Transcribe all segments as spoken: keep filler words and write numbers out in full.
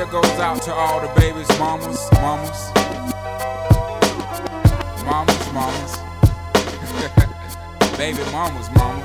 goes out to all the babies, mamas, mamas, mamas, mamas, baby mamas, mamas.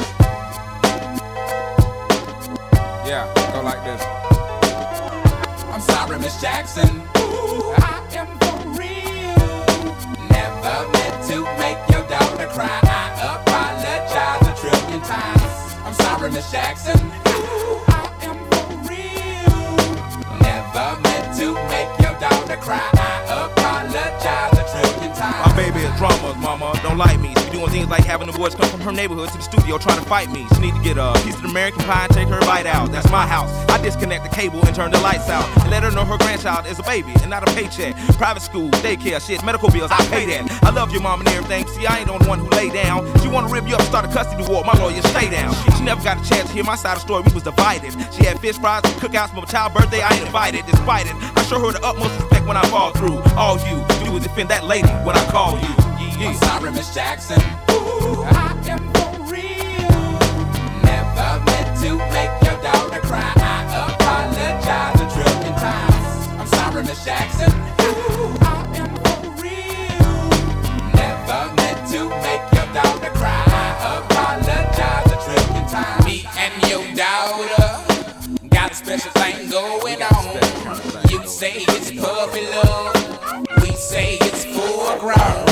Yeah, go like this. I'm sorry, Miss Jackson. Ooh, I am for real. Never meant to make your daughter cry. I apologize a trillion times. I'm sorry, Miss Jackson. Ooh, I am for real. Never meant to make your daughter cry. I apologize a trillion times. My baby is drama, mama, don't like me. She doing things like having the boys come from her neighborhood to the studio trying to fight me. She need to get a piece of American pie and take her bite out. That's my house. I disconnect the cable and turn the lights out and let her know her grandchild is a baby and not a paycheck. Private school, daycare, shit, medical bills, I pay that. I love your mom and everything. See, I ain't the one who lay down. She wanna rip you up, start a custody war. My lawyer, stay down. She never got a chance to hear my side of the story. We was divided. She had fish fries and cookouts for my child's birthday. I ain't invited. Despite it, I show her the utmost respect when I fall through. All you do is defend that lady when I call you. Yeah. I'm sorry, Miss Jackson. Ooh, I am for real. Never meant to make your daughter cry. I apologize a trillion times. I'm sorry, Miss Jackson. Ooh, I am for real. Never meant to make your daughter cry. I apologize a trillion times. Me and your daughter got a special thing going on. You say it's puppy love, we say it's full grown.